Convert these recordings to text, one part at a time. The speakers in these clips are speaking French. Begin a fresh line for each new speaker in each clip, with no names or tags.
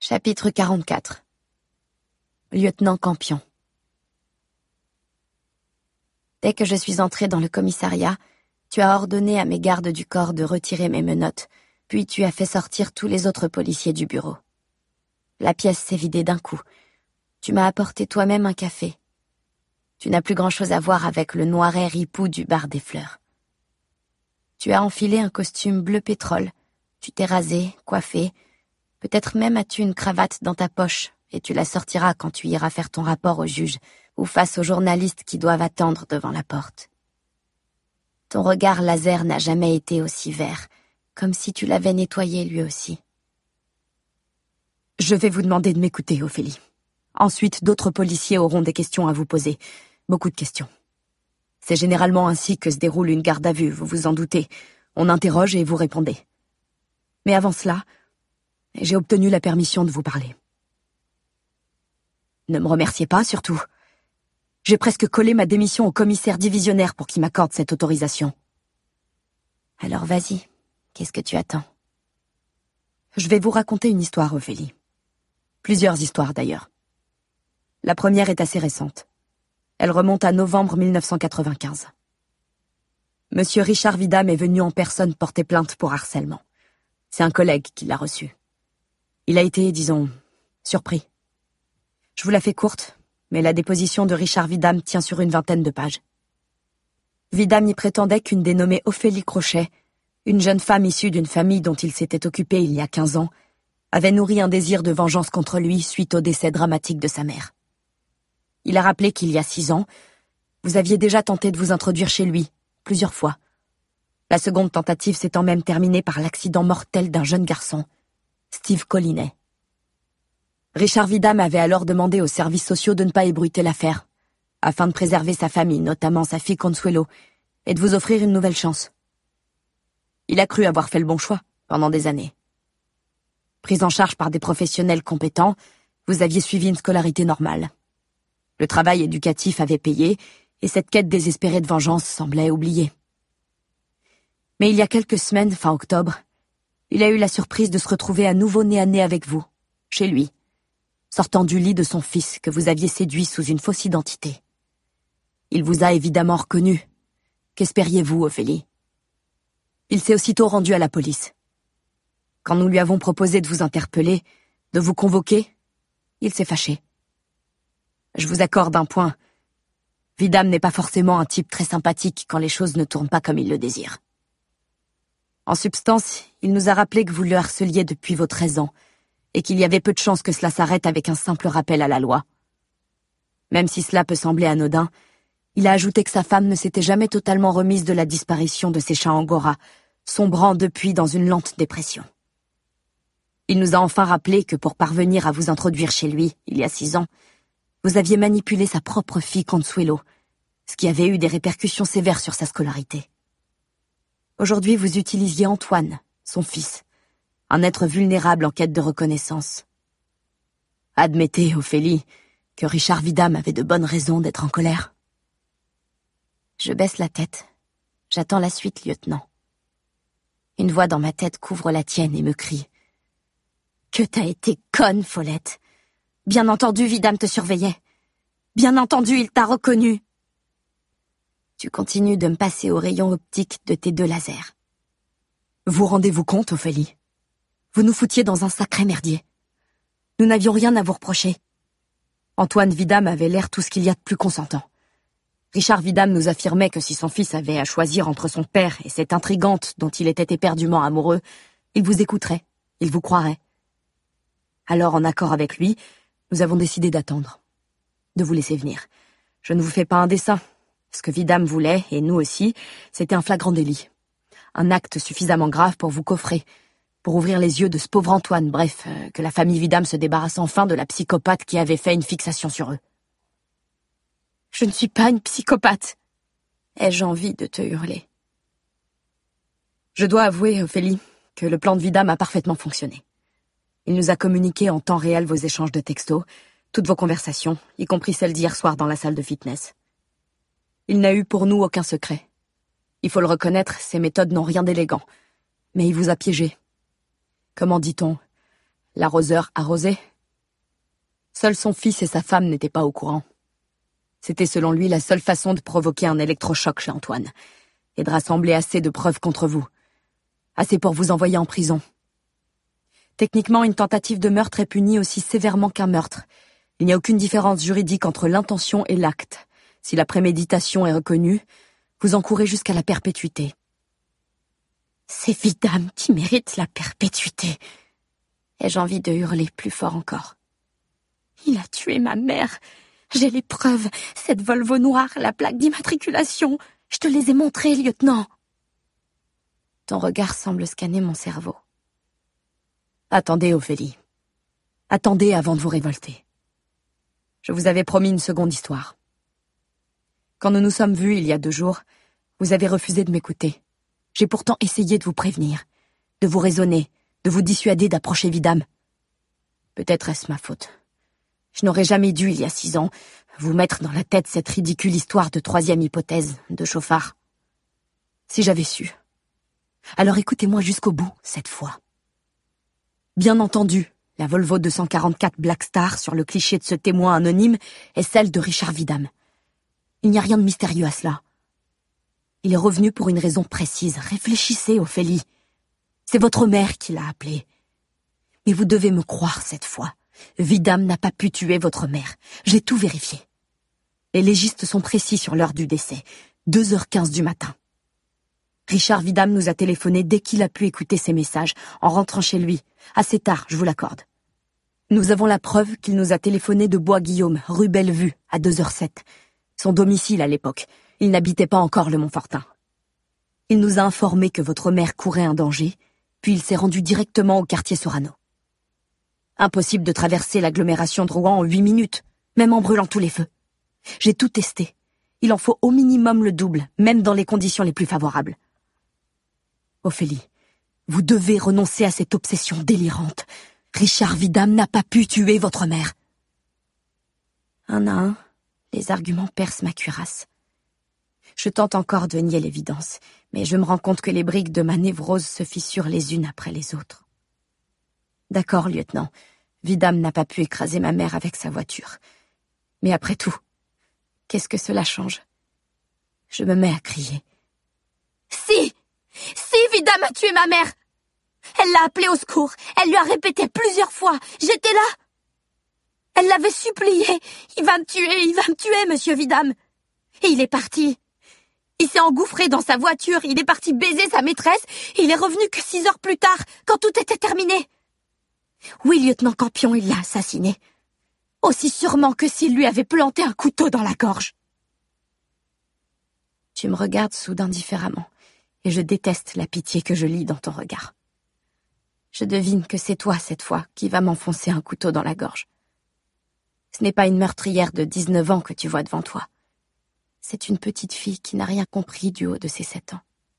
Chapitre 44. Lieutenant Campion. Dès que je suis entrée dans le commissariat, tu as ordonné à mes gardes du corps de retirer mes menottes, puis tu as fait sortir tous les autres policiers du bureau. La pièce s'est vidée d'un coup. Tu m'as apporté toi-même un café. Tu n'as plus grand-chose à voir avec le noiret ripou du bar des fleurs. Tu as enfilé un costume bleu pétrole, tu t'es rasé, coiffé. Peut-être même as-tu une cravate dans ta poche, et tu la sortiras quand tu iras faire ton rapport au juge, ou face aux journalistes qui doivent attendre devant la porte. Ton regard laser n'a jamais été aussi vert, comme si tu l'avais nettoyé lui aussi.
Je vais vous demander de m'écouter, Ophélie. Ensuite, d'autres policiers auront des questions à vous poser. Beaucoup de questions. C'est généralement ainsi que se déroule une garde à vue, vous vous en doutez. On interroge et vous répondez. Mais avant cela, j'ai obtenu la permission de vous parler. Ne me remerciez pas, surtout. J'ai presque collé ma démission au commissaire divisionnaire pour qu'il m'accorde cette autorisation.
Alors vas-y, qu'est-ce que tu attends?
Je vais vous raconter une histoire, Ophélie. Plusieurs histoires, d'ailleurs. La première est assez récente. Elle remonte à novembre 1995. Monsieur Richard Vidam est venu en personne porter plainte pour harcèlement. C'est un collègue qui l'a reçu. Il a été, disons, surpris. Je vous la fais courte, mais la déposition de Richard Vidam tient sur une 20aine de pages. Vidam y prétendait qu'une dénommée Ophélie Crochet, une jeune femme issue d'une famille dont il s'était occupé il y a 15 ans, avait nourri un désir de vengeance contre lui suite au décès dramatique de sa mère. Il a rappelé qu'il y a 6 ans, vous aviez déjà tenté de vous introduire chez lui, plusieurs fois. La seconde tentative s'étant même terminée par l'accident mortel d'un jeune garçon, Steve Collinet. Richard Vidam avait alors demandé aux services sociaux de ne pas ébruiter l'affaire, afin de préserver sa famille, notamment sa fille Consuelo, et de vous offrir une nouvelle chance. Il a cru avoir fait le bon choix pendant des années. Pris en charge par des professionnels compétents, vous aviez suivi une scolarité normale. Le travail éducatif avait payé, et cette quête désespérée de vengeance semblait oubliée. Mais il y a quelques semaines, fin octobre, il a eu la surprise de se retrouver à nouveau nez à nez avec vous, chez lui, sortant du lit de son fils que vous aviez séduit sous une fausse identité. Il vous a évidemment reconnu. Qu'espériez-vous, Ophélie? Il s'est aussitôt rendu à la police. Quand nous lui avons proposé de vous interpeller, de vous convoquer, il s'est fâché. Je vous accorde un point. Vidam n'est pas forcément un type très sympathique quand les choses ne tournent pas comme il le désire. En substance, il nous a rappelé que vous le harceliez depuis vos 13 ans, et qu'il y avait peu de chances que cela s'arrête avec un simple rappel à la loi. Même si cela peut sembler anodin, il a ajouté que sa femme ne s'était jamais totalement remise de la disparition de ses chats angora, sombrant depuis dans une lente dépression. Il nous a enfin rappelé que pour parvenir à vous introduire chez lui, il y a 6 ans, vous aviez manipulé sa propre fille Consuelo, ce qui avait eu des répercussions sévères sur sa scolarité. Aujourd'hui, vous utilisiez Antoine, son fils, un être vulnérable en quête de reconnaissance. Admettez, Ophélie, que Richard Vidam avait de bonnes raisons d'être en colère.
Je baisse la tête. J'attends la suite, lieutenant. Une voix dans ma tête couvre la tienne et me crie. Que t'as été conne, Follette. Bien entendu, Vidam te surveillait. Bien entendu, il t'a reconnu. Tu continues de me passer au rayon optique de tes 2 lasers.
Vous rendez-vous compte, Ophélie? Vous nous foutiez dans un sacré merdier. Nous n'avions rien à vous reprocher. Antoine Vidam avait l'air tout ce qu'il y a de plus consentant. Richard Vidam nous affirmait que si son fils avait à choisir entre son père et cette intrigante dont il était éperdument amoureux, il vous écouterait, il vous croirait. Alors, en accord avec lui, nous avons décidé d'attendre, de vous laisser venir. Je ne vous fais pas un dessein. Ce que Vidam voulait, et nous aussi, c'était un flagrant délit. Un acte suffisamment grave pour vous coffrer, pour ouvrir les yeux de ce pauvre Antoine, bref, que la famille Vidam se débarrasse enfin de la psychopathe qui avait fait une fixation sur eux.
Je ne suis pas une psychopathe. Ai-je envie de te hurler?
Je dois avouer, Ophélie, que le plan de Vidam a parfaitement fonctionné. Il nous a communiqué en temps réel vos échanges de textos, toutes vos conversations, y compris celles d'hier soir dans la salle de fitness. Il n'a eu pour nous aucun secret. Il faut le reconnaître, ses méthodes n'ont rien d'élégant. Mais il vous a piégé. Comment dit-on? L'arroseur arrosait. Seul son fils et sa femme n'étaient pas au courant. C'était selon lui la seule façon de provoquer un électrochoc chez Antoine, et de rassembler assez de preuves contre vous. Assez pour vous envoyer en prison. Techniquement, une tentative de meurtre est punie aussi sévèrement qu'un meurtre. Il n'y a aucune différence juridique entre l'intention et l'acte. Si la préméditation est reconnue, vous encourez jusqu'à la perpétuité.
C'est Vidame qui mérite la perpétuité. Ai-je envie de hurler plus fort encore. Il a tué ma mère. J'ai les preuves. Cette Volvo noire, la plaque d'immatriculation. Je te les ai montrées, lieutenant. Ton regard semble scanner mon cerveau.
Attendez, Ophélie. Attendez avant de vous révolter. Je vous avais promis une seconde histoire. Quand nous nous sommes vus il y a 2 jours, vous avez refusé de m'écouter. J'ai pourtant essayé de vous prévenir, de vous raisonner, de vous dissuader d'approcher Vidame. Peut-être est-ce ma faute. Je n'aurais jamais dû, il y a 6 ans, vous mettre dans la tête cette ridicule histoire de 3e hypothèse, de chauffard. Si j'avais su. Alors écoutez-moi jusqu'au bout, cette fois. Bien entendu, la Volvo 244 Black Star sur le cliché de ce témoin anonyme est celle de Richard Vidame. Il n'y a rien de mystérieux à cela. Il est revenu pour une raison précise. Réfléchissez, Ophélie. C'est votre mère qui l'a appelé. Mais vous devez me croire cette fois. Vidame n'a pas pu tuer votre mère. J'ai tout vérifié. Les légistes sont précis sur l'heure du décès. 2h15 du matin. Richard Vidame nous a téléphoné dès qu'il a pu écouter ses messages, en rentrant chez lui. Assez tard, je vous l'accorde. Nous avons la preuve qu'il nous a téléphoné de Bois-Guillaume, rue Bellevue, à 2h07. Son domicile à l'époque. Il n'habitait pas encore le Montfortin. Il nous a informé que votre mère courait un danger, puis il s'est rendu directement au quartier Sorano. Impossible de traverser l'agglomération de Rouen en 8 minutes, même en brûlant tous les feux. J'ai tout testé. Il en faut au minimum le double, même dans les conditions les plus favorables. Ophélie, vous devez renoncer à cette obsession délirante. Richard Vidame n'a pas pu tuer votre mère. Un à un, les arguments percent ma cuirasse. Je tente encore de nier l'évidence, mais je me rends compte que les briques de ma névrose se fissurent les unes après les autres. D'accord, lieutenant, Vidame n'a pas pu écraser ma mère avec sa voiture. Mais après tout, qu'est-ce que cela change? Je me mets à crier.
Si! Si Vidame a tué ma mère! Elle l'a appelé au secours, elle lui a répété plusieurs fois, j'étais là! Elle l'avait supplié, il va me tuer, monsieur Vidame! Et il est parti. Il s'est engouffré dans sa voiture, il est parti baiser sa maîtresse, et il est revenu que 6 heures plus tard, quand tout était terminé. Oui, lieutenant Campion, il l'a assassiné. Aussi sûrement que s'il lui avait planté un couteau dans la gorge. Tu me regardes soudain différemment, et je déteste la pitié que je lis dans ton regard. Je devine que c'est toi, cette fois, qui va m'enfoncer un couteau dans la gorge. Ce n'est pas une meurtrière de 19 ans que tu vois devant toi. C'est une petite fille qui n'a rien compris du haut de ses 7 ans.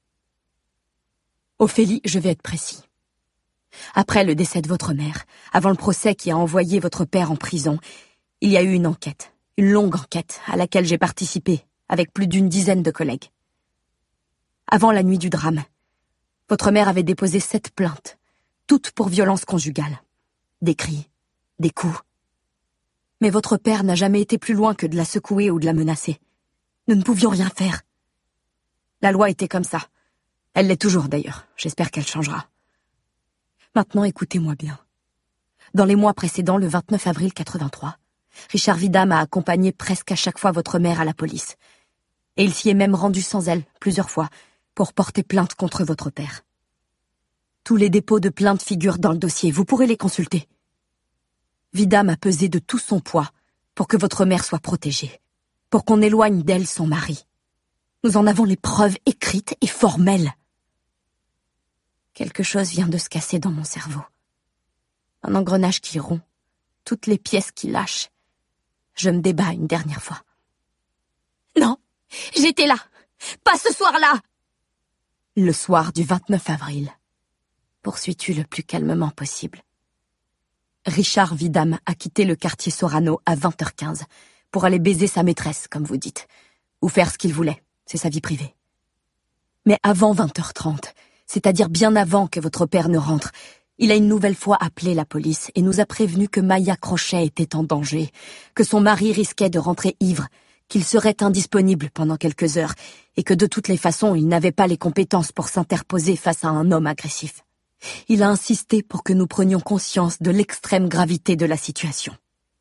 Ophélie, je vais être précis. Après le décès de votre mère, avant le procès qui a envoyé votre père en prison, il y a eu une enquête, une longue enquête, à laquelle j'ai participé, avec plus d'une dizaine de collègues. Avant la nuit du drame, votre mère avait déposé 7 plaintes, toutes pour violence conjugale. Des cris, des coups. Mais votre père n'a jamais été plus loin que de la secouer ou de la menacer. Nous ne pouvions rien faire. La loi était comme ça. Elle l'est toujours d'ailleurs. J'espère qu'elle changera. Maintenant, écoutez-moi bien. Dans les mois précédents, le 29 avril 83, Richard Vidame a accompagné presque à chaque fois votre mère à la police. Et il s'y est même rendu sans elle, plusieurs fois, pour porter plainte contre votre père. Tous les dépôts de plainte figurent dans le dossier. Vous pourrez les consulter. Vidame a pesé de tout son poids pour que votre mère soit protégée, pour qu'on éloigne d'elle son mari. Nous en avons les preuves écrites et formelles. Quelque chose vient de se casser dans mon cerveau. Un engrenage qui rompt, toutes les pièces qui lâchent. Je me débats une dernière fois. Non, j'étais là, pas ce soir-là. Le soir du 29 avril, poursuis-tu le plus calmement possible. Richard Vidame a quitté le quartier Sorano à 20h15 pour aller baiser sa maîtresse, comme vous dites, ou faire ce qu'il voulait, c'est sa vie privée. Mais avant 20h30, c'est-à-dire bien avant que votre père ne rentre,
Il a une nouvelle fois appelé la police et nous a prévenu que Maya Crochet était en danger, que son mari risquait de rentrer ivre, qu'il serait indisponible pendant quelques heures et que de toutes les façons, il n'avait pas les compétences pour s'interposer face à un homme agressif. Il a insisté pour que nous prenions conscience de l'extrême gravité de la situation.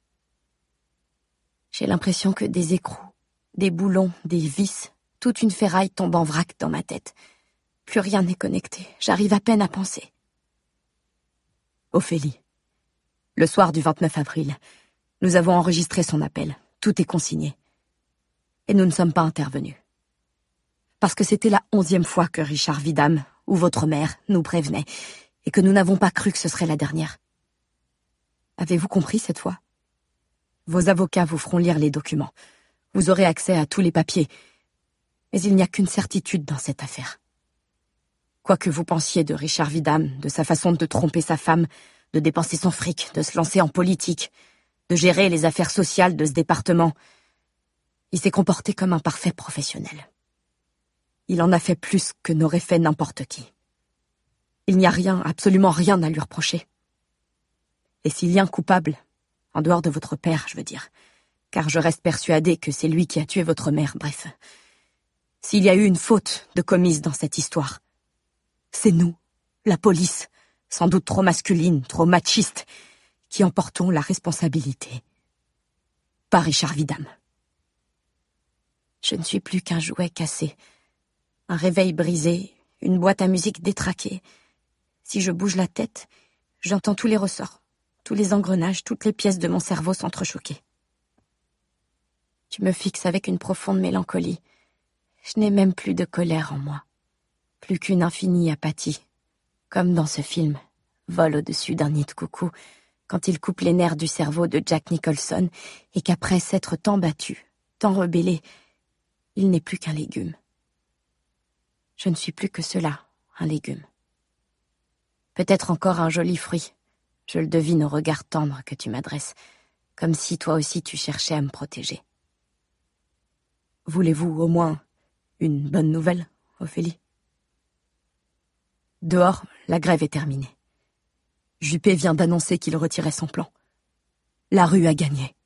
J'ai l'impression que des écrous, des boulons, des vis, toute une ferraille tombe en vrac dans ma tête. Plus rien n'est connecté, j'arrive à peine à penser. Ophélie, le soir du 29 avril, nous avons enregistré son appel, tout est consigné. Et nous ne sommes pas intervenus. Parce que c'était la 11e fois que Richard Vidam, ou votre mère, nous prévenait, et que nous n'avons pas cru que ce serait la dernière. Avez-vous compris cette fois? Vos avocats vous feront lire les documents. Vous aurez accès à tous les papiers. Mais il n'y a qu'une certitude dans cette affaire. Quoi que vous pensiez de Richard Vidam, de sa façon de tromper sa femme, de dépenser son fric, de se lancer en politique, de gérer les affaires sociales de ce département, il s'est comporté comme un parfait professionnel. Il en a fait plus que n'aurait fait n'importe qui. Il n'y a rien, absolument rien à lui reprocher. Et s'il y a un coupable, en dehors de votre père, je veux dire, car je reste persuadée que c'est lui qui a tué votre mère, bref. S'il y a eu une faute de commise dans cette histoire, c'est nous, la police, sans doute trop masculine, trop machiste, qui en portons la responsabilité. Pas Richard Vidam. Je ne suis plus qu'un jouet cassé, un réveil brisé, une boîte à musique détraquée. Si je bouge la tête, j'entends tous les ressorts, tous les engrenages, toutes les pièces de mon cerveau s'entrechoquer. Tu me fixes avec une profonde mélancolie. Je n'ai même plus de colère en moi, plus qu'une infinie apathie, comme dans ce film, Vol au-dessus d'un nid de coucou, quand il coupe les nerfs du cerveau de Jack Nicholson et qu'après s'être tant battu, tant rebellé, il n'est plus qu'un légume. Je ne suis plus que cela, un légume. Peut-être encore un joli fruit. Je le devine au regard tendre que tu m'adresses, comme si toi aussi tu cherchais à me protéger. Voulez-vous au moins une bonne nouvelle, Ophélie? Dehors, la grève est terminée. Juppé vient d'annoncer qu'il retirait son plan. La rue a gagné.